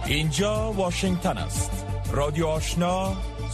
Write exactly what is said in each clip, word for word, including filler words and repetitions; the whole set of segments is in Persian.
اینجا واشنگتن است. رادیو آشنا،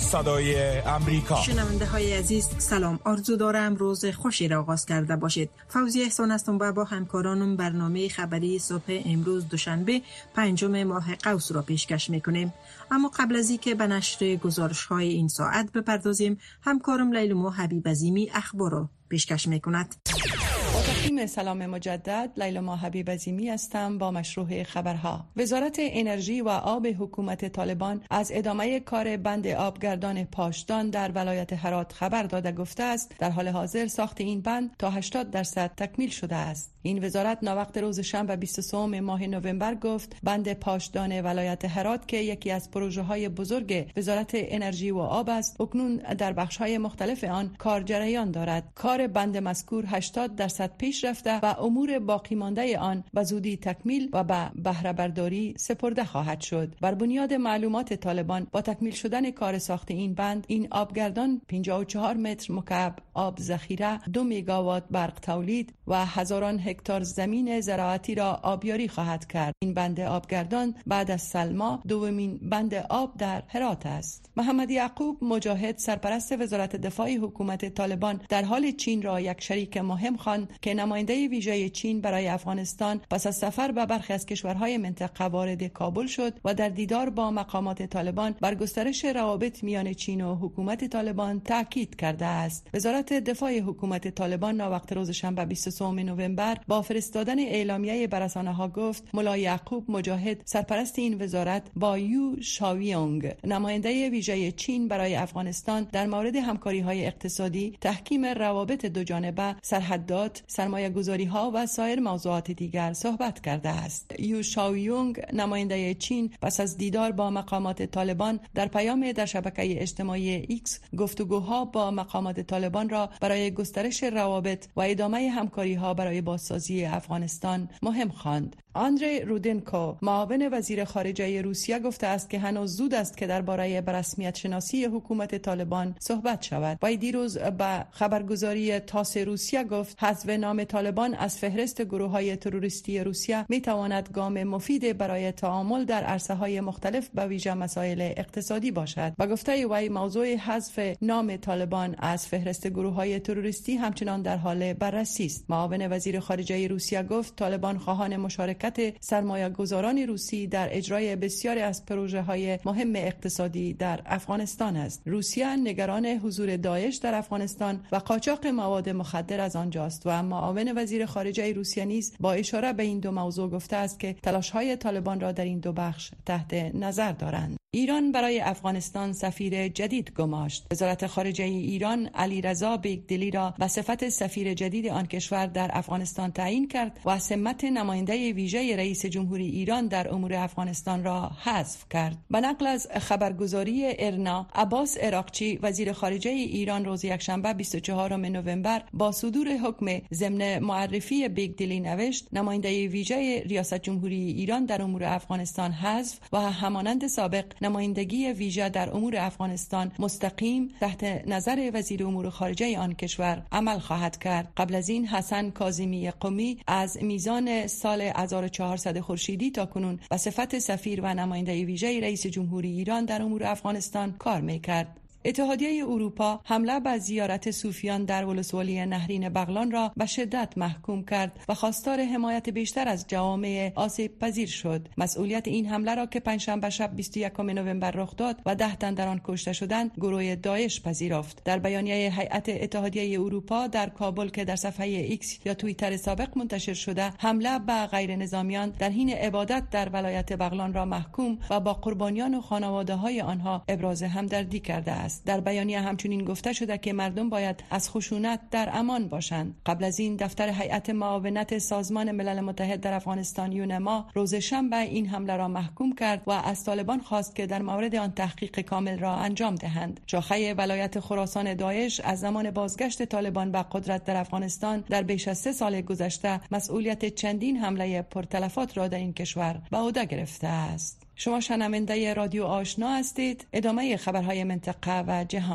صدای امریکا. شنونده های عزیز سلام، آرزو دارم روز خوشی را آغاز کرده باشید. فوزی احسان هستم و با همکارانم برنامه خبری صبح امروز دوشنبه پنجم ماه قوس را پیشکش میکنیم. اما قبل از اینکه به نشر گزارش های این ساعت بپردازیم، همکارم لیلما حبیب عظیمی اخبار را پیشکش میکند. با تقدیم سلام مجدد، لیلما حبیب عظیمی هستم با مشروع خبرها. وزارت انرژی و آب حکومت طالبان از ادامه کار بند آبگردان پاشدان در ولایت هرات خبر داده گفته است در حال حاضر ساخت این بند تا هشتاد درصد تکمیل شده است. این وزارت ناوقت روز شنبه بیست و سه ماه نوامبر گفت بند پاشدان ولایت هرات که یکی از پروژه های بزرگ وزارت انرژی و آب است، اکنون در بخش های مختلف آن کار جریان دارد. کار بند مذکور هشتاد درصد پیش رفته و امور باقی مانده آن به زودی تکمیل و به بهره برداری سپرده خواهد شد. بر بنیاد معلومات طالبان با تکمیل شدن کار ساخت این بند، این آبگردان پنجاه و چهار متر مکعب آب ذخیره، دو میگاوات برق تولید و هزاران هکتار زمین زراعتی را آبیاری خواهد کرد. این بند آبگردان بعد از سلما دومین بند آب در هرات است. محمد یعقوب مجاهد، سرپرست وزارت دفاع حکومت طالبان، در حال چین را یک شریک مهم خواند که نماینده ویژه چین برای افغانستان پس از سفر به برخی از کشورهای منطقه وارد کابل شد و در دیدار با مقامات طالبان بر گسترش روابط میان چین و حکومت طالبان تاکید کرده است. وزارت دفاع حکومت طالبان ناوقت روز شنبه بیست و سه نوامبر با فرستادن اعلامیه بر رسانه‌ها گفت ملا یعقوب مجاهد، سرپرست این وزارت، با یو شاویونگ، نماینده ویژه چین برای افغانستان، در مورد همکاری‌های اقتصادی، تحکیم روابط دو جانبه، سرحدات، سرمایه گذاری ها و سایر موضوعات دیگر صحبت کرده است. یو شاویونگ، نماینده چین، پس از دیدار با مقامات طالبان در پیام در شبکه اجتماعی ایکس گفتگوها با مقامات طالبان را برای گسترش روابط و ادامه همکاری ها برای بازسازی افغانستان مهم خواند. آندری رودنکو، معاون وزیر خارجه روسیه، گفته است که هنوز زود است که درباره برسمیت شناسی حکومت طالبان صحبت شود. وی دیروز به خبرگزاری تاس روسیه گفت حذف نام طالبان از فهرست گروه‌های تروریستی روسیه می‌تواند گام مفید برای تعامل در عرصه‌های مختلف به ویژه مسائل اقتصادی باشد. با گفته وی موضوع حذف نام طالبان از فهرست گروه‌های تروریستی همچنان در حال بررسی است. معاون وزیر خارجه روسیه گفت طالبان خواهان مشارکت سرمایه‌گذاران روسی در اجرای بسیاری از پروژه‌های مهم اقتصادی در افغانستان است. روسیه نگران حضور داعش در افغانستان و قاچاق مواد مخدر از آنجاست و معاون وزیر خارجه روسیه نیز با اشاره به این دو موضوع گفته است که تلاش‌های طالبان را در این دو بخش تحت نظر دارند. ایران برای افغانستان سفیر جدید گماشت. وزارت خارجه ایران علیرضا بیگدلی را به صفت سفیر جدید آن کشور در افغانستان تعیین کرد و سمت نماینده ویژه رئیس جمهوری ایران در امور افغانستان را حذف کرد. به نقل از خبرگزاری ارنا، عباس عراقچی، وزیر خارجه ایران، روز یکشنبه بیست و چهارم نوامبر با صدور حکم ضمن معرفی بیگدلی نوشت نماینده ویژه ریاست جمهوری ایران در امور افغانستان حذف و همانند سابق نمایندگی ویژه در امور افغانستان مستقیم تحت نظر وزیر امور خارجه آن کشور عمل خواهد کرد. قبل از این حسن کاظمی قمی از میزان سال هزار و چهارصد خورشیدی تا کنون به صفت سفیر و نماینده ویژه رئیس جمهوری ایران در امور افغانستان کار می‌کرد. اتحادیه اروپا حمله به زیارت صوفیان در ولسوالی نهرین بغلان را به شدت محکوم کرد و خواستار حمایت بیشتر از جوامع آسیب پذیر شد. مسئولیت این حمله را که پنجشنبه شب بیست و یکم نوامبر رخ داد و ده تن در آن کشته شدند، گروه داعش پذیرفت. در بیانیه هیئت اتحادیه اروپا در کابل که در صفحه ایکس یا توییتر سابق منتشر شده، حمله به غیر نظامیان در حین عبادت در ولایت بغلان را محکوم و با قربانیان و خانواده‌های آنها ابراز همدردی کرده است. در بیانیه همچنین گفته شده که مردم باید از خشونت در امان باشند. قبل از این دفتر هیئت معاونت سازمان ملل متحد در افغانستان یونما روز شنبه این حمله را محکوم کرد و از طالبان خواست که در مورد آن تحقیق کامل را انجام دهند. شاخه ولایت خراسان داعش از زمان بازگشت طالبان به قدرت در افغانستان در بیش از سه سال گذشته مسئولیت چندین حمله پرتلفات را در این کشور به عهده گرفته است. شما شنونده رادیو آشنا هستید. ادامه خبرهای منطقه و جهان.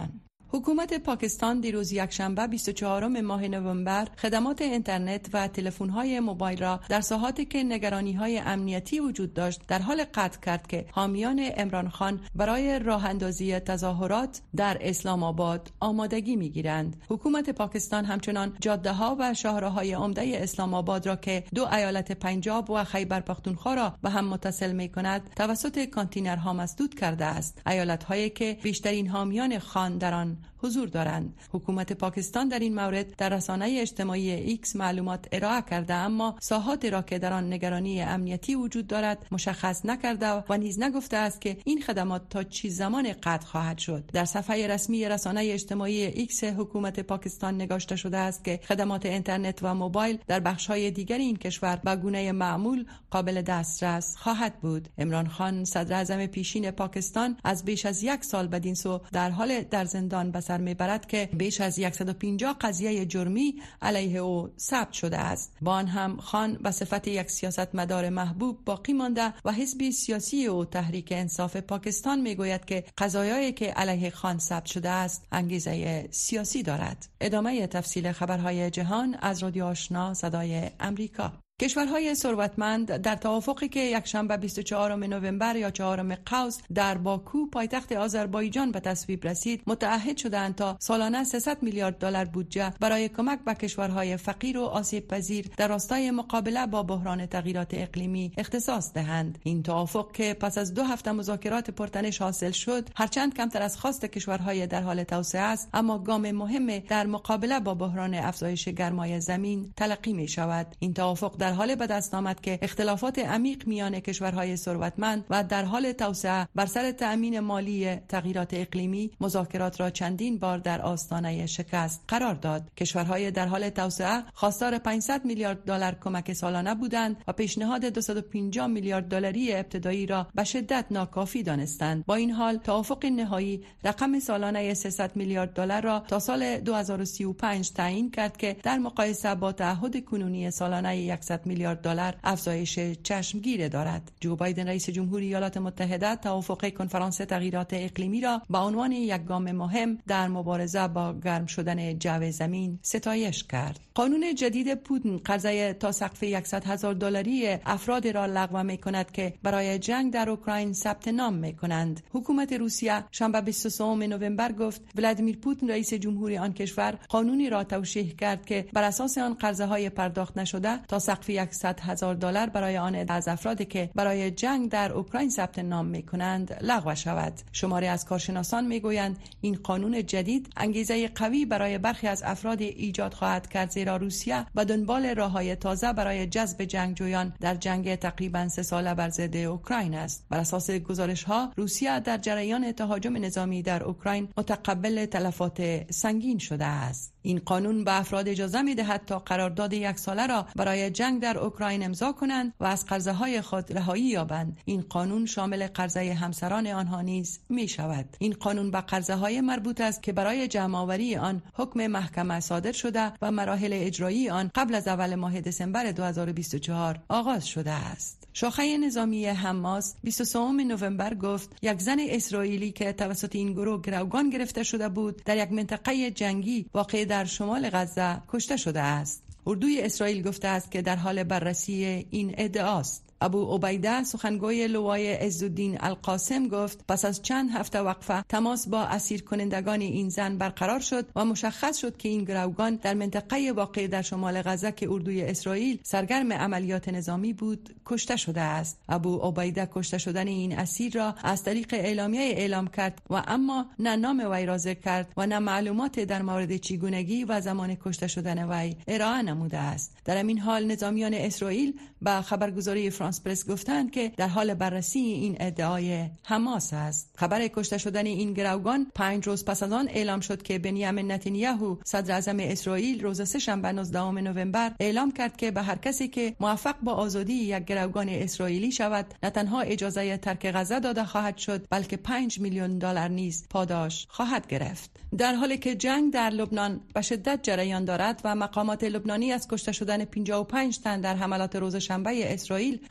حکومت پاکستان دیروز یکشنبه بیست و چهارم ماه نوامبر خدمات اینترنت و تلفن‌های موبایل را در ساحاتی که نگرانی‌های امنیتی وجود داشت در حال قطع کرد که حامیان عمران خان برای راه اندازی تظاهرات در اسلام آباد آمادگی می‌گیرند. حکومت پاکستان همچنان جاده‌ها و شاهراهای عمده اسلام آباد را که دو ایالت پنجاب و خیبر پختونخوا را به هم متصل می‌کند توسط کانتینرها مسدود کرده است. ایالت‌هایی که بیشترین حامیان خان در آن حضور دارند. حکومت پاکستان در این مورد در رسانه اجتماعی ایکس معلومات ارائه کرده، اما ساحاتی را که در آن نگرانی امنیتی وجود دارد مشخص نکرده و نیز نگفته است که این خدمات تا چه زمان قطع خواهد شد. در صفحه رسمی رسانه اجتماعی ایکس حکومت پاکستان نگاشته شده است که خدمات اینترنت و موبایل در بخش‌های دیگر این کشور به گونه معمول قابل دسترس خواهد بود. عمران خان صدر اعظم پیشین پاکستان از بیش از یک سال بدین سو در حال در زندان به سر میبرد که بیش از صد و پنجاه قضیه جرمی علیه او ثبت شده است. با آن هم خان به صفت یک سیاستمدار محبوب باقی مانده و حزب سیاسی او تحریک انصاف پاکستان میگوید که قضایایی که علیه خان ثبت شده است انگیزه سیاسی دارد. ادامه تفصیل خبرهای جهان از رادیو آشنا صدای امریکا. کشورهای ثروتمند در توافقی که یکشنبه بیست و چهارم نوامبر یا چهارم قوس در باکو پایتخت آذربایجان به تصویب رسید، متعهد شدند تا سالانه سیصد میلیارد دلار بودجه برای کمک به کشورهای فقیر و آسیب پذیر در راستای مقابله با بحران تغییرات اقلیمی اختصاص دهند. این توافق که پس از دو هفته مذاکرات پرتنش حاصل شد، هرچند کمتر از خواست کشورهای در حال توسعه است، اما گام مهم در مقابله با بحران افزایش گرمای زمین تلقی می شود. این توافق در حال به دست آمد که اختلافات عمیق میان کشورهای ثروتمند و در حال توسعه بر سر تأمین مالی تغییرات اقلیمی مذاکرات را چندین بار در آستانه شکست قرار داد. کشورهای در حال توسعه خواستار پانصد میلیارد دلار کمک سالانه بودند و پیشنهاد دویست و پنجاه میلیارد دلاری ابتدایی را به شدت ناکافی دانستند. با این حال توافق نهایی رقم سالانه سیصد میلیارد دلار را تا سال دو هزار و سی و پنج تعیین کرد که در مقایسه با تعهد کنونی سالانه صد میلیارد دلار افزایش چشمگیر دارد. جو بایدن رئیس جمهوری ایالات متحده توافق کنفرانس تغییرات اقلیمی را به عنوان یک گام مهم در مبارزه با گرم شدن جو زمین ستایش کرد. قانون جدید پوتین قرضه تا سقف صد هزار دلاری افراد را لغو می‌کند که برای جنگ در اوکراین ثبت نام می‌کنند. حکومت روسیه شنبه بیست و سوم نوامبر گفت ولادیمیر پوتین رئیس جمهوری آن کشور قانونی را توشیح کرد که بر اساس آن قرضه‌های پرداخت نشده تا سقف صد هزار دلار برای آن از افرادی که برای جنگ در اوکراین ثبت نام می‌کنند لغو شود. شماری از کارشناسان می‌گویند این قانون جدید انگیزه قوی برای برخی از افراد ایجاد خواهد کرد، زیرا روسیه به دنبال راه‌های تازه برای جذب جنگجویان در جنگ تقریباً سه ساله بر ضد اوکراین است. بر اساس گزارش‌ها روسیه در جریان تهاجم نظامی در اوکراین متقبل تلفات سنگین شده است. این قانون به افراد اجازه می‌دهد تا قرارداد یک ساله را برای جنگ در اوکراین امضا کنند و از قرضه‌های خود رهایی یابند. این قانون شامل قرضه همسران آنها نیز می‌شود. این قانون به قرضه‌های مربوط است که برای جمع‌آوری آن حکم محکمه صادر شده و مراحل اجرایی آن قبل از اول ماه دسامبر دو هزار و بیست و چهار آغاز شده است. شاخه نظامی حماس بیست و سوم نوامبر گفت یک زن اسرائیلی که توسط این گروه گروگان گرفته شده بود در یک منطقه جنگی واقع در شمال غزه کشته شده است. اردوی اسرائیل گفته است که در حال بررسی این ادعاست. ابو عبیده سخنگوی لوای عزالدین القاسم گفت پس از چند هفته وقفه تماس با اسیر کنندگان این زن برقرار شد و مشخص شد که این گروگان در منطقه واقع در شمال غزه که اردوی اسرائیل سرگرم عملیات نظامی بود کشته شده است. ابو عبیده کشته شدن این اسیر را از طریق اعلامیه اعلام کرد و اما نه نام وی را ذکر کرد و نه معلومات در مورد چگونگی و زمان کشته شدن وی ارائه نموده است. در این حال نظامیان اسرائیل با خبرگزاری فرانس پرس گفتند که در حال بررسی این ادعای حماس است. خبر کشته شدن این گروگان پنج روز پس از آن اعلام شد که بنیامین نتانیاهو صدر اعظم اسرائیل روز سه‌شنبه نوزدهم نوامبر اعلام کرد که به هر کسی که موفق با آزادی یک گروگان اسرائیلی شود نه تنها اجازه ترک غزه داده خواهد شد بلکه پنج میلیون دلار نیز پاداش خواهد گرفت. در حالی که جنگ در لبنان به شدت جریان دارد و مقامات لبنانی از کشته شدن پنجاه و پنج تن در حملات روز شنبه اسرائیل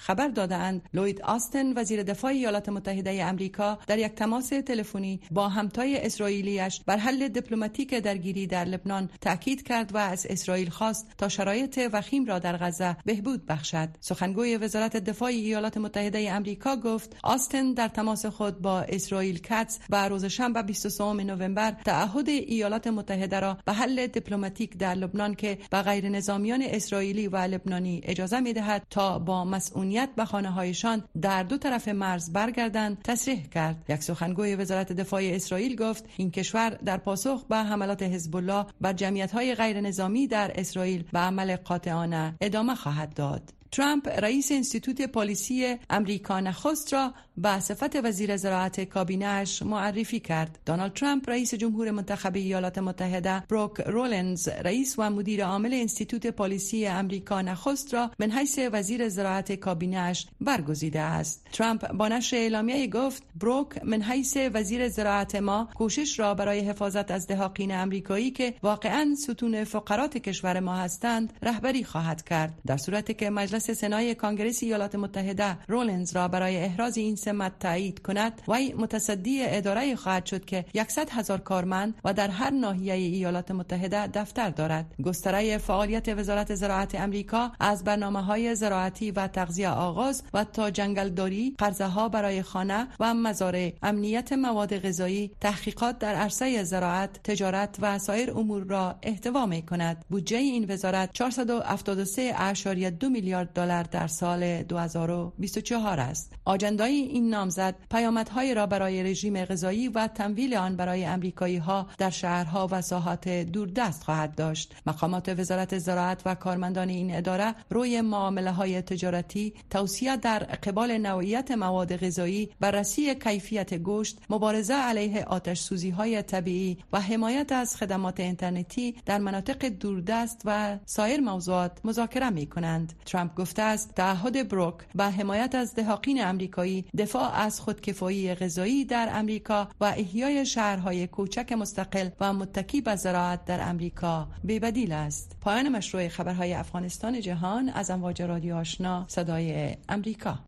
خبر دادند لوید آستن وزیر دفاع ایالات متحده آمریکا در یک تماس تلفنی با همتای اسرائیلیش بر حل دیپلماتیک درگیری در لبنان تاکید کرد و از اسرائیل خواست تا شرایط وخیم را در غزه بهبود بخشد. سخنگوی وزارت دفاع ایالات متحده آمریکا گفت آستن در تماس خود با اسرائیل کاتس و روز شنبه بیست و سوم نوامبر تعهد ایالات متحده را به حل دیپلماتیک در لبنان که به غیر نظامیان اسرائیلی و لبنانی اجازه می‌دهد تا با مسئولیت به خانه‌هایشان در دو طرف مرز برگردند تصریح کرد. یک سخنگوی وزارت دفاع اسرائیل گفت این کشور در پاسخ به حملات حزب الله بر جمعیت‌های غیر نظامی در اسرائیل به عمل قاطعانه ادامه خواهد داد. ترامپ رئیس انستیتوت پلیسی امریکا نخست را به صفت وزیر زراعت کابینه‌اش معرفی کرد. دونالد ترامپ رئیس جمهور منتخب ایالات متحده بروک رولنز رئیس و مدیر عامل انستیتوت پلیسی امریکا نخست را من حیث وزیر زراعت کابینه‌اش برگزیده است. ترامپ با نشر اعلامیه گفت بروک من حیث وزیر زراعت ما کوشش را برای حفاظت از دهقان امریکایی که واقعاً ستون فقرات کشور ما هستند رهبری خواهد کرد. در صورتی که مجلس سنای کانگرس ایالات متحده رولنز را برای احراز این سمت تایید کند وی متصدی اداره خواهد شد که صد هزار کارمند و در هر ناحیه ایالات متحده دفتر دارد. گستره فعالیت وزارت زراعت امریکا از برنامه‌های زراعتی و تغذیه آغاز و تا جنگلداری، قرضه‌ها برای خانه و مزارع، امنیت مواد غذایی، تحقیقات در عرصه زراعت، تجارت و سایر امور را احتوا می‌کند. بودجه این وزارت چهارصد و هفتاد و سه ممیز دو میلیارد دلار در سال دو هزار و بیست و چهار است. آجندای این نامزد پیامدهای را برای رژیم غذایی و تمویل آن برای امریکایی‌ها در شهرها و ساحات دوردست خواهد داشت. مقامات وزارت زراعت و کارمندان این اداره روی معامله‌های تجارتی، توسعه در قبال نوعیت مواد غذایی، بررسی کیفیت گوشت، مبارزه علیه آتش سوزی‌های طبیعی و حمایت از خدمات اینترنتی در مناطق دوردست و سایر موضوعات مذاکره می‌کنند. ترامپ گفته است تعهد بروک به حمایت از دهقان امریکایی، دفاع از خودکفایی غذایی در امریکا و احیای شهرهای کوچک مستقل و متکی به زراعت در امریکا بی‌بدیل است. پایان مشروع خبرهای افغانستان جهان از امواج رادیو آشنا صدای امریکا.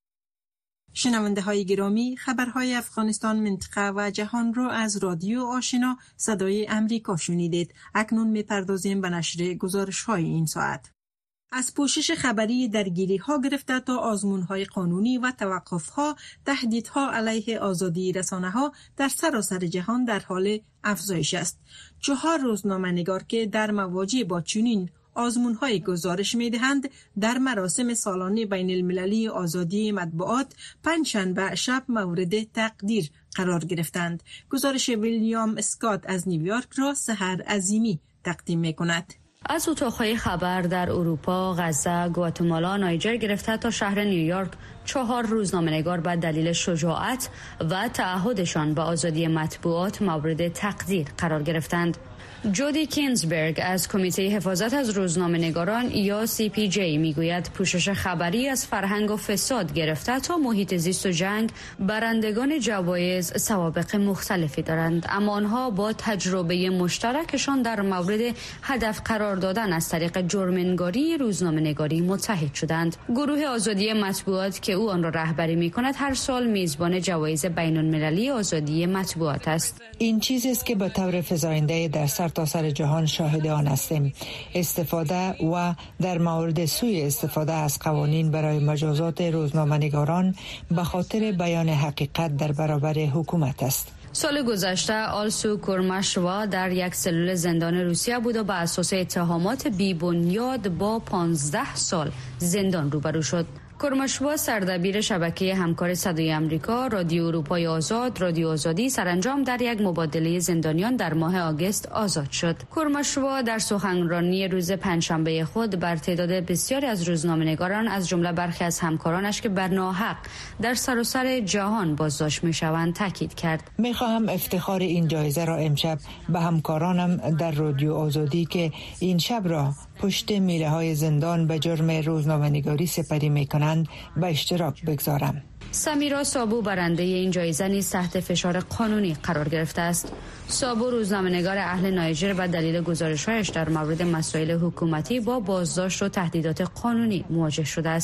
شنونده های گرامی، خبرهای افغانستان، منطقه و جهان را از رادیو آشنا صدای امریکا شنیدید. اکنون می‌پردازیم به نشر گزارش های این ساعت. از پوشش خبری درگیری ها گرفته تا آزمون های قانونی و توقف ها، تهدیدها علیه آزادی رسانه ها در سراسر جهان در حال افزایش است. چهار روزنامه نگار که در مواجه با چنین آزمون های گزارش می دهند در مراسم سالانه بین المللی آزادی مطبوعات پنجشنبه شب مورد تقدیر قرار گرفتند. گزارش ویلیام اسکات از نیویورک را سحر عظیمی تقدیم می کند. از اتاقهای خبر در اروپا، غزه، گواتمالا، نایجر گرفته تا شهر نیویورک، چهار روزنامه‌نگار به دلیل شجاعت و تعهدشان به آزادی مطبوعات مورد تقدیر قرار گرفتند. جودی کینزبرگ از کمیته حفاظت از روزنامه‌نگاران یا سی پی جی میگوید پوشش خبری از فرهنگ و فساد گرفته تا محیط زیست و جنگ برندگان جوایز سوابق مختلفی دارند، اما آنها با تجربه مشترکشان در مورد هدف قرار دادن از طریق جرم‌نگاری روزنامه‌نگاری متحد شدند. گروه آزادی مطبوعات که او آن را رهبری می‌کند هر سال میزبان جوایز بین‌المللی آزادی مطبوعات است. این چیزی است که به طور فزاینده در سرتاسر جهان شاهد آن هستیم. استفاده و در مورد سوء استفاده از قوانین برای مجازات روزنامه‌نگاران به خاطر بیان حقیقت در برابر حکومت است. سال گذشته آلسو کورماشوا در یک سلول زندان روسیه بود و به اساس اتهامات بی‌بنیاد با پانزده سال زندان روبرو شد. کورماشوا سردبیر شبکه همکار صدای امریکا، رادیو اروپای آزاد، رادیو آزادی سرانجام در یک مبادله زندانیان در ماه آگوست آزاد شد. کورماشوا در سخنرانی روز پنجشنبه خود بر تعداد بسیاری از روزنامه‌نگاران از جمله برخی از همکارانش که بر ناحق در سراسر جهان بازداشت می‌شوند تاکید کرد. می‌خواهم افتخار این جایزه را امشب به همکارانم در رادیو آزادی که این شب را پشت میله های زندان به جرم روزنامه‌نگاری سپری می‌کنند به اشتراک بگذارم. سمیرا سابو برنده این جایزه نیز تحت فشار قانونی قرار گرفته است. سابو روزنامه‌نگار اهل نایجر و دلیل گزارش‌هایش در مورد مسائل حکومتی با بازداشت و تهدیدات قانونی مواجه شده است.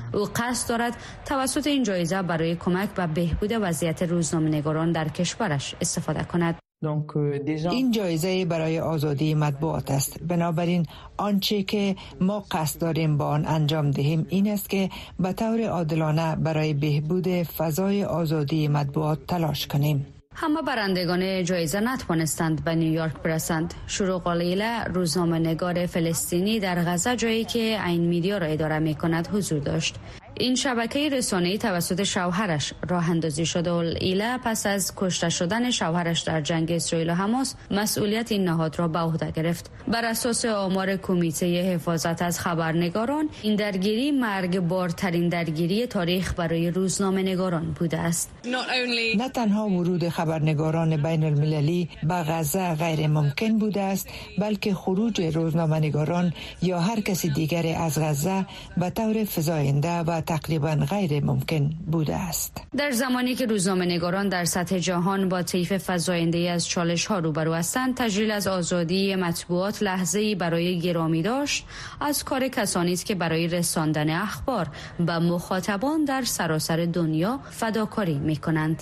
او قصد دارد توسط این جایزه برای کمک به بهبود وضعیت روزنامه‌نگاران در کشورش استفاده کند. این جایزه برای آزادی مطبوعات است. بنابراین آنچه که ما قصد داریم با آن انجام دهیم این است که به طور عادلانه برای بهبود فضای آزادی مطبوعات تلاش کنیم. همه برندگان جایزه نتوانستند به نیویورک برسند. شروق لیله روزنامه‌نگار فلسطینی در غزه، جایی که عین میدیا را اداره می‌کند، حضور داشت. این شبکه رسانه‌ای توسط شوهرش راه اندازی شده و لیله پس از کشته شدن شوهرش در جنگ اسرائیل و حماس مسئولیت این نهاد را به عهده گرفت. بر اساس آمار کمیته حفاظت از خبرنگاران، این درگیری مرگبارترین درگیری تاریخ برای روزنامه‌نگاران بوده است. نه تنها ورود خبرنگاران بین المللی به غزه غیر ممکن بوده است، بلکه خروج روزنامه‌نگاران یا هر کسی دیگری از غزه به طور فزاینده و تقریبا غیر ممکن بوده است. در زمانی که روزنامه‌نگاران در سطح جهان با طیف فزاینده از چالش‌ها روبرو هستند، تجلیل از آزادی مطبوعات لحظه‌ای برای گرامی داشت از کار کسانی است که برای رساندن اخبار به مخاطبان در سراسر دنیا فداکاری می‌کنند.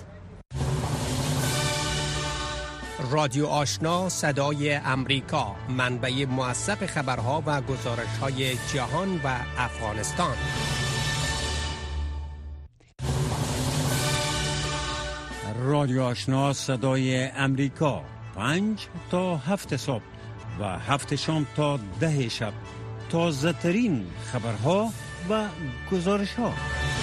رادیو آشنا صدای امریکا، منبع موثق خبرها و گزارش‌های جهان و افغانستان. رادیو آشنا صدای امریکا، پنج تا هفت صبح و هفت شام تا ده شب، تازه ترین خبرها و گزارش‌ها.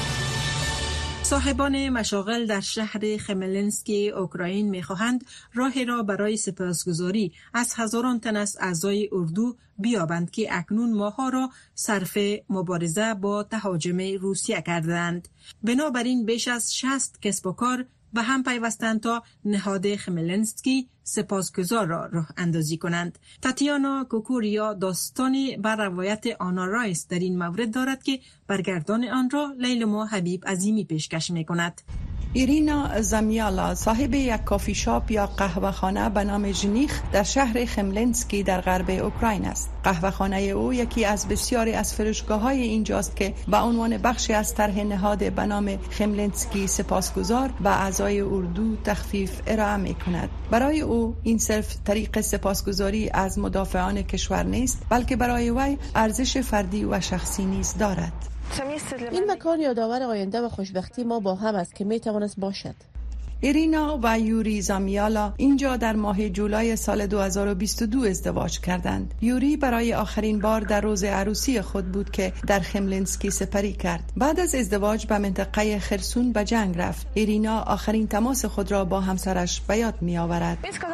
صاحبان مشاغل در شهر خملنسکی اوکراین می‌خواهند راهی را برای سپاسگزاری از هزاران تن از اعضای اردو بیابند که اکنون ماه‌ها را صرف مبارزه با تهاجم روسیه کردند. بنابراین بیش از شصت کسب و کار به هم پیوستند تا نهاد خملنسکی سپاسگزار را راه اندازی کنند. تاتیانا کوکوریا داستانی بر روایت آنا رایس در این مورد دارد که برگردان آن را لیلما حبیب عظیمی پیشکش می کند. ایرینا زامیالا صاحب یک کافی شاپ یا قهوه‌خانه به نام ژنیخ در شهر خملنسکی در غرب اوکراین است. قهوه‌خانه او یکی از بسیاری از فروشگاه‌های اینجاست که به عنوان بخشی از طرح نهاد به نام خملنسکی سپاسگزار به اعضای اردو تخفیف ارائه می‌کند. برای او این صرف طریق سپاسگزاری از مدافعان کشور نیست، بلکه برای وی ارزش فردی و شخصی نیز دارد. این مکان یادآور آینده و خوشبختی ما با هم است که می توانست باشد. ایرینا و یوری زامیالا اینجا در ماه جولای سال دو هزار و بیست و دو ازدواج کردند. یوری برای آخرین بار در روز عروسی خود بود که در خملنسکی سپری کرد. بعد از ازدواج به منطقه خرسون به جنگ رفت. ایرینا آخرین تماس خود را با همسرش به یاد می آورد.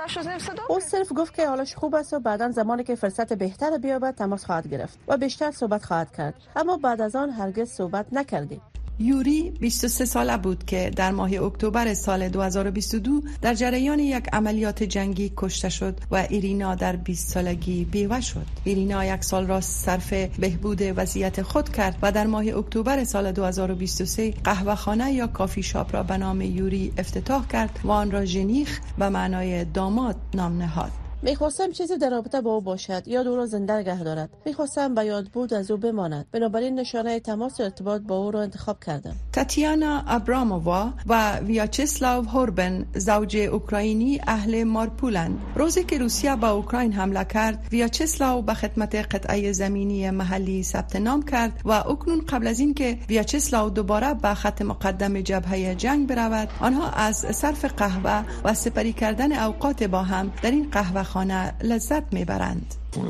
او صرف گفت که حالش خوب است و بعداً زمانی که فرصت بهتر بیابد تماس خواهد گرفت و بیشتر صحبت خواهد کرد، اما بعد از آن هرگز صحبت نکردیم. یوری بیست و سه ساله بود که در ماه اکتبر سال دو هزار و بیست و دو در جریان یک عملیات جنگی کشته شد و ایرینا در بیست سالگی بیوه شد. ایرینا یک سال را صرف بهبود وضعیت خود کرد و در ماه اکتبر سال دو هزار و بیست و سه قهوه‌خانه یا کافی شاپ را به نام یوری افتتاح کرد و آن را ژنیخ به معنای داماد نام نهاد. میخواستم چیزی در رابطه با او باشد، یاد او را زنده نگه دارد. میخواستم به یاد بود از او بماند، بنابراین نشانه تماس و ارتباط با او را انتخاب کردم. تاتیانا ابرامووا و ویاچسلاو هوربن زوج اوکراینی اهل مارپولند. روزی که روسیه به اوکراین حمله کرد، ویاچسلاو به خدمت قطعه زمینی محلی ثبت نام کرد و اکنون قبل از اینکه ویاچسلاو دوباره به خط مقدم جبهه جنگ برود، آنها از صرف قهوه و سپری کردن اوقات با هم در این قهوه خانه لذت میبرند.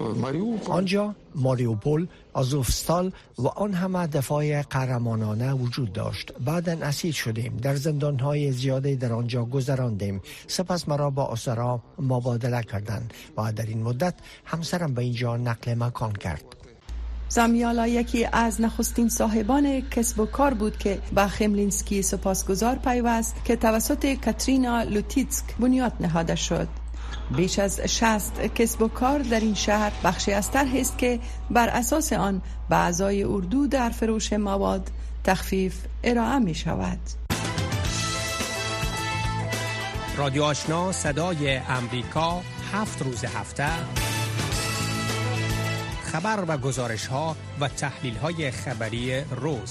آنجا ماریوپول، آزوفستال و آن همه دفاع قهرمانانه وجود داشت. بعداً اسیر شدیم، در زندانهای زیادی در آنجا گذراندیم. سپس مرا با اسرا مبادله کردند و در این مدت همسرم به اینجا نقل مکان کرد. زامیالا یکی از نخستین صاحبان کسب و کار بود که به خملنسکی سپاسگزار پیوست که توسط کاترینا لوتیتسک بنیاد نهاده شد. بیش از شصت کسب و کار در این شهر بخشی از طرحی است که بر اساس آن به اعضای اردو در فروش مواد تخفیف ارائه می شود. رادیو آشنا صدای امریکا، هفت روز هفته خبر و گزارش ها و تحلیل های خبری روز.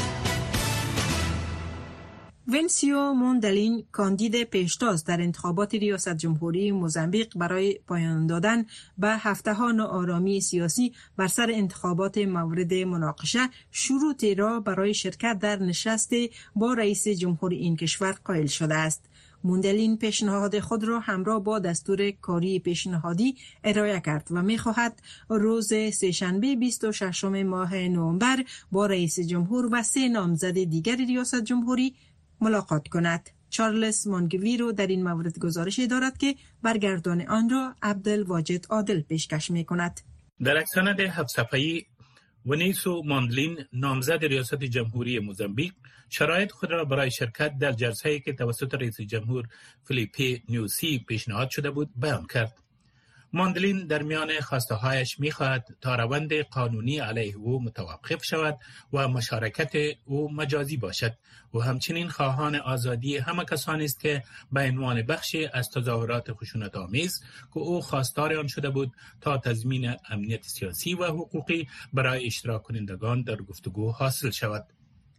ونسیو موندلین کاندید پیشتاز در انتخابات ریاست جمهوری موزامبیق برای پایان دادن به هفته‌ها ناآرامی سیاسی بر سر انتخابات مورد مناقشه شروطی را برای شرکت در نشست با رئیس جمهوری این کشور قائل شده است. موندلین پیشنهاد خود را همراه با دستور کاری پیشنهادی ارائه کرد و می‌خواهد روز سه‌شنبه بیست و ششم ماه نوامبر با رئیس جمهور و سه نامزد دیگر ریاست جمهوری ملاقات کند. چارلز مانگویرو در این مورد گزارش دارد که برگردان آن را عبدالواجد عادل پیشکش می کند. در یک سند هفت صفحه‌ای ونیسو موندلین نامزد ریاست جمهوری موزامبیق شرایط خود را برای شرکت در جلسه‌ای که توسط رئیس جمهور فیلیپی نیوسی پیشنهاد شده بود بیان کرد. موندلین در میان خواسته‌هایش می‌خواهد تا روند قانونی علیه او متوقف شود و مشارکت او مجازی باشد و همچنین خواهان آزادی همه کسانی است که به عنوان بخشی از تظاهرات خشونت‌آمیز که او خواستار آن شده بود تا تضمین امنیت سیاسی و حقوقی برای اشتراک کنندگان در گفتگو حاصل شود.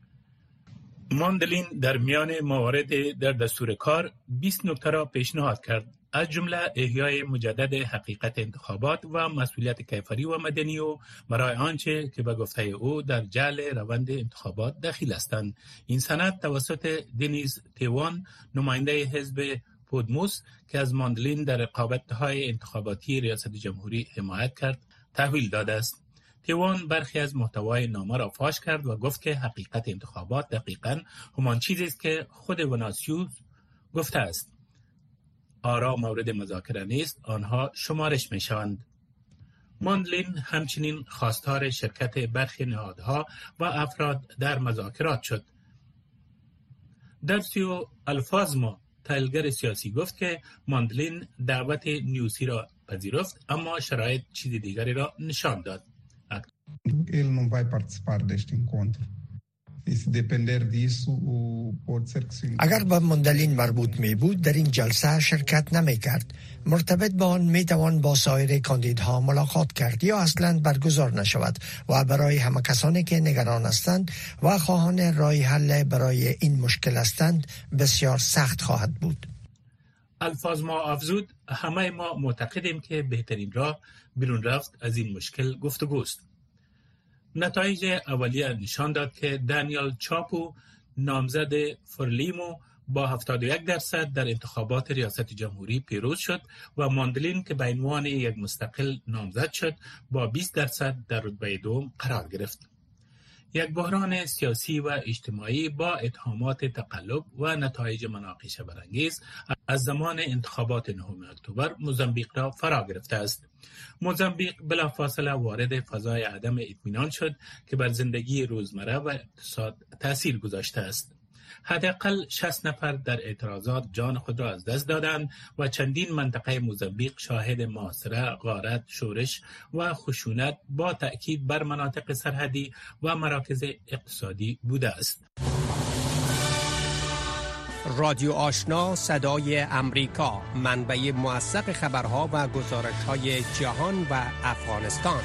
موندلین در میان موارد در دستور کار بیست نکته را پیشنهاد کرد، از جمله احیای مجدد حقیقت انتخابات و مسئولیت کیفری و مدنی و برای آنچه که به گفته او در جعل روند انتخابات دخیل هستند. این سند توسط دنیز تیوان نماینده حزب پودموس که از موندلین در رقابت‌های انتخاباتی ریاست جمهوری حمایت کرد تحویل داده است. تیوان برخی از محتوای نامه را فاش کرد و گفت که حقیقت انتخابات دقیقاً همان چیزی است که خود وناسیوس گفته است. آرا مورد مذاکره نیست، آنها شمارش می شوند. موندلین همچنین خواستار شرکت برخی نهادها و افراد در مذاکرات شد. درسیو الفازمو تحلیلگر سیاسی گفت که موندلین دعوت نیوسی را پذیرفت اما شرایط چیز دیگری را نشان داد. Ele não vai participar deste encontro. اگر به موندلین مربوط می بود در این جلسه شرکت نمی کرد. مرتبط با آن می توان با سایر کاندیدها ملاقات کرد یا اصلا برگزار نشود و برای همه کسانی که نگران هستند و خواهان راه حل برای این مشکل هستند بسیار سخت خواهد بود. الفاظ ما افزود همه ما معتقدیم که بهترین راه بیرون رفت از این مشکل گفتگوست. نتایج اولیه نشان داد که دانیل چاپو نامزد فرلیمو با هفتاد و یک درصد در انتخابات ریاست جمهوری پیروز شد و موندلین که به عنوان یک مستقل نامزد شد با بیست درصد در رتبه دوم قرار گرفت. یک بحران سیاسی و اجتماعی با اتهامات تقلب و نتایج مناقشه برانگیز از زمان انتخابات نهم اکتبر موزامبیق را فرا گرفته است. موزامبیق بلافاصله وارد فضای عدم اطمینان شد که بر زندگی روزمره و اقتصاد تأثیر گذاشته است. حداقل شصت نفر در اعتراضات جان خود را از دست دادند و چندین منطقه موزامبیق شاهد محاصره، غارت، شورش و خشونت با تأکید بر مناطق سرحدی و مراکز اقتصادی بوده است. رادیو آشنا صدای امریکا، منبع موثق خبرها و گزارش‌های جهان و افغانستان.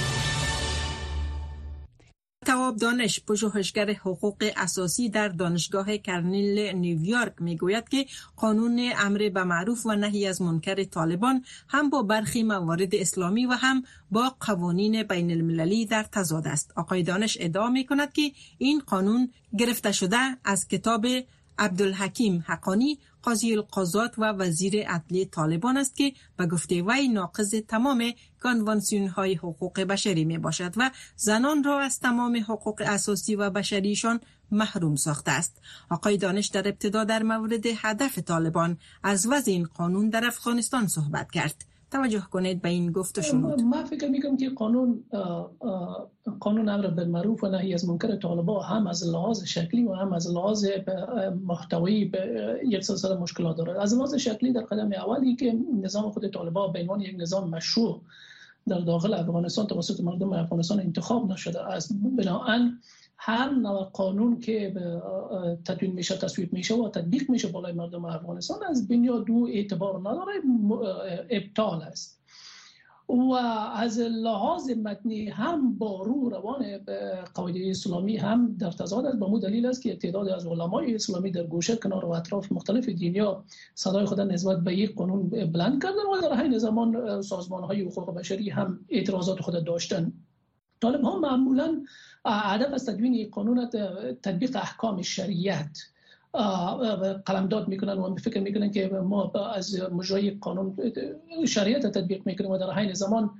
تواب دانش، پژوهشگر حقوق اساسی در دانشگاه کرنل نیویورک میگوید که قانون امر به معروف و نهی از منکر طالبان هم با برخی موارد اسلامی و هم با قوانین بین المللی در تضاد است. آقای دانش ادعا می کند که این قانون گرفته شده از کتاب عبدالحکیم حقانی، قاضی القضات و وزیر عدلیه طالبان است که به گفته وی ناقض تمام کنوانسیون های حقوق بشری می باشد و زنان را از تمام حقوق اساسی و بشریشان محروم ساخته است. آقای دانش در ابتدا در مورد هدف طالبان از وضع این قانون در افغانستان صحبت کرد. توجه کنید به این گفت و شنود. من فکر میکنم که قانون قانون امر بالمعروف و نهی از منکر طالبان هم از لحاظ شکلی و هم از لحاظ محتوایی یک سلسله مشکلات دارد. از لحاظ شکلی در قدم اولی که نظام خود طالبان به عنوان یک نظام مشروع در داخل افغانستان توسط مردم افغانستان انتخاب نشده است، بنابراین هر نوع قانون که تدوین میشه، تصویب میشه و تطبیق میشه بالای مردم افغانستان از بنیاد دو اعتبار نداره، ابطال است. و از لحاظ متنی هم با رو روان قواعد اسلامی هم در تضاد است. به مو دلیل است که تعداد از علمای اسلامی در گوشه کنار و اطراف مختلف دنیا صدای خود نسبت به یک قانون بلند کردن و در همین زمان سازمان‌های حقوق بشری هم اعتراضات خود داشتن. طالب ها معمولا هدف از تدوین یک قانون تطبیق احکام شریعت قلمداد میکنن و فکر میکنن که ما از مجرای قانون شریعت تطبیق میکنیم و در همین زمان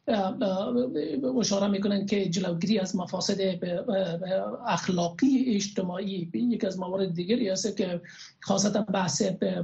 اشاره میکنن که جلوگیری از مفاسد اخلاقی اجتماعی یک از موارد دیگری است که خاصتا بحث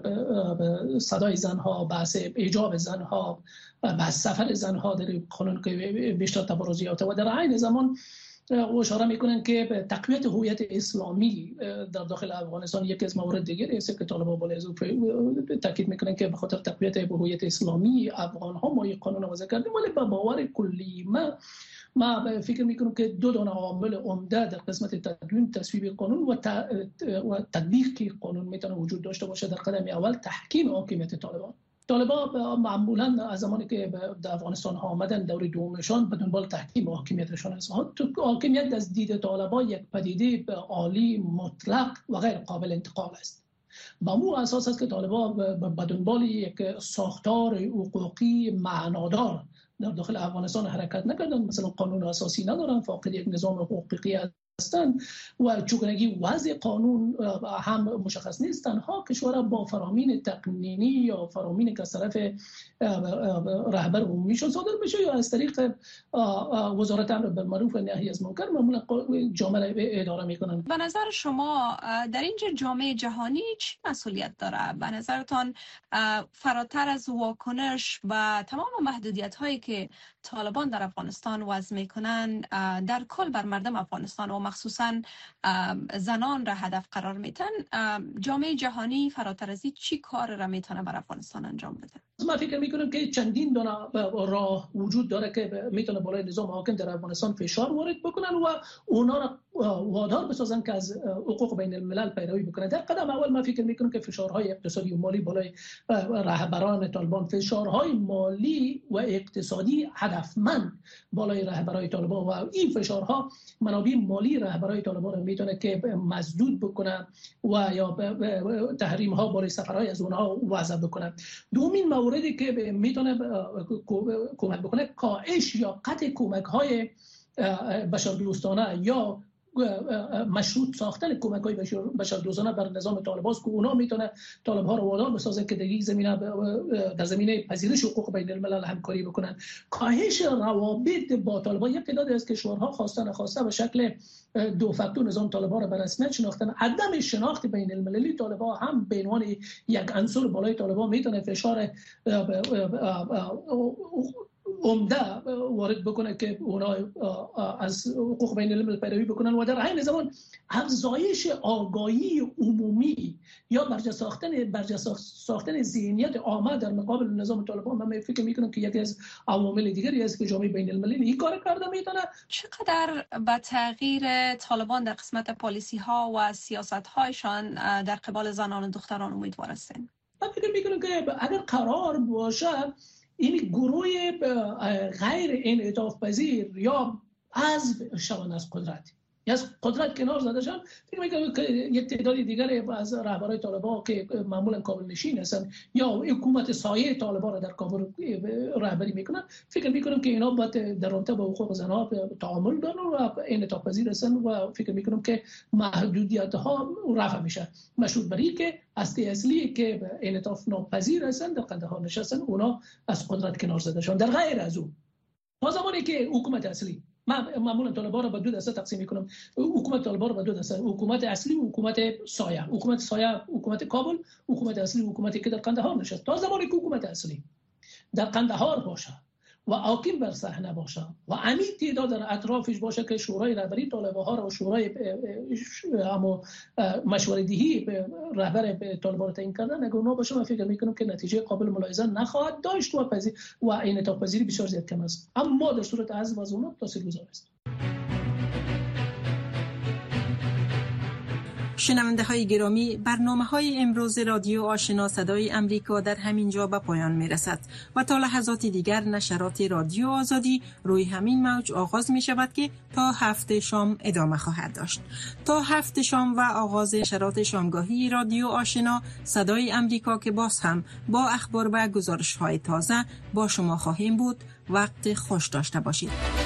صدای زنها، بحث ایجاب زنها، بحث سفر زنها در قانون که بیشتر تبرز یافته و در عین زمان اشاره میکنن که به تقویت هویت اسلامی در داخل افغانستان یک از موارد دیگری است که طالبان بالا از تاکید میکنن که به خاطر تقویت هویت اسلامی افغان ها ما یک قانون وضع کردیم، ولی به باور کلی ما ما فکر میکنم که دو دونه عامل عمده در قسمت تدوین تصویب قانون و و تطبیق قانون میتونه وجود داشته باشه. در قدم اول تحکیم حاکمیت طالبان. طالبان معمولا از زمانی که در افغانستان ها آمدن دور دومشان به دنبال تحکیم حاکمیتشان است. حاکمیت از دید طالبان یک پدیده عالی مطلق و غیر قابل انتقال است. با مو اساس است که طالبان به دنبال یک ساختار حقوقی معنادار در داخل افغانستان حرکت نکردن، مثلا قانون اساسی ندارن، فاقد یک نظام حقوقی هستند و چگونگی وضع قانون هم مشخص نیست. تنها کشور با فرامین تقنینی یا فرامین که از طرف رهبر عمومیشون صادر بشه یا از طریق وزارت امر بالمعروف و نهی از منکر معمولا جامعه اداره میکنن. به نظر شما در اینجا جامعه جهانی چی مسئولیت داره؟ به نظرتان فراتر از واکنش و تمام محدودیت هایی که طالبان در افغانستان وضع میکنن در کل بر مردم افغانستان و مخصوصا زنان را هدف قرار میتن، جامعه جهانی فراتر از این چی کار را میتونه بر افغانستان انجام بده؟ من فکر میکنم که چندین دونه راه وجود داره که میتونه بالای نظام حاکم در افغانستان فشار وارد بکنن و اونا را وادار بسازن که از حقوق بین الملل پیروی بکنن. در قدم اول من فکر میکنم که فشارهای اقتصادی و مالی بالای رهبران طالبان، فشارهای مالی و اقتصادی هدفمند بالای رهبران طالبان و این فشارها منابع مالی رهبران طالبان را میتونه که مسدود بکنه و یا تحریم ها بالای سفرهای از اونها وضع بکنه. دومین موردی که میتونه کمک بکنه کاهش یا قطع کمک های بشردوستانه یا مشروط ساختن کمک های بشردوستانه بر نظام طالبان است که اونا میتونه طالب ها رو وادار بسازه که در این زمینه در زمینه پذیرش حقوق بین الملل همکاری بکنن. کاهش روابط با طالبان، یک تعداد از کشورها خواسته نخواسته به شکل دو فاکتور نظام طالبان را به رسمیت شناختن. عدم شناخت بین المللی طالبان هم به عنوان یک عنصر بالای طالبان میتونه فشار عمده وارد بکنه که اونا از حقوق بین الملل پیروی بکنن و در همین زمان افزایش آگاهی عمومی یا برجا ساختن برجا ساختن ذهنیت عامه در مقابل نظام طالبان. من فکر میکنم که یکی از عوامل دیگری است که جامعه بین المللی این کار کرده میتونه. چقدر به تغییر طالبان در قسمت پالیسی ها و سیاست هایشان در قبال زنان و دختران امیدوار هستین؟ من فکر میکنم که اگر قرار باشه این گروه غیر انعطاف پذیر یا حذف شوند از قدرت یا از قدرت کنار زده شدن، فکر می‌کنم که یک تعداد دیگر از رهبران طالبان که معمولا کابل نشین هستند یا حکومت سایه طالبان را در کابل رهبری میکنن، فکر میکنم که اینا باید در رابطه با حقوق زنها تعامل دارن و انعطاف پذیر هستند و فکر میکنم که محدودیت ها رفع میشه. مشروط بر این که اصلی اصلی که انعطاف ناپذیر هستند در قندهار نشستن، اونا از قدرت کنار زده شدن. در غیر از اون تا زمانی که حکومت اصلی، من معمولا طالبان را به دو دسته تقسیم میکنم، حکومت طالبان را به دو دسته، حکومت اصلی و حکومت سایه. حکومت سایه حکومت کابل، حکومت اصلی حکومتی که در قندهار نشست. تا زمانی که حکومت اصلی در قندهار باشه و حاکم بر صحنه باشه و عمیق تعداد در اطرافش باشه که شورای رهبری طالبان ها را و شورای اما مشورت دهی رهبر طالبان را تعیین کردن، اگر اونا باشه من فکر میکنم که نتیجه قابل ملاحظه نخواهد داشت و پذیر و انعطاف پذیری بسیار زیاد کم است. اما در صورت حذف از اونا تاثیرگذار است. شنونده های گرامی، برنامه های امروز رادیو آشنا صدای امریکا در همین جا به پایان می رسد و تا لحظات دیگر نشرات رادیو آزادی روی همین موج آغاز می شود که تا هفت شام ادامه خواهد داشت. تا هفت شام و آغاز نشرات شامگاهی رادیو آشنا صدای امریکا که باز هم با اخبار و گزارش های تازه با شما خواهیم بود. وقت خوش داشته باشید.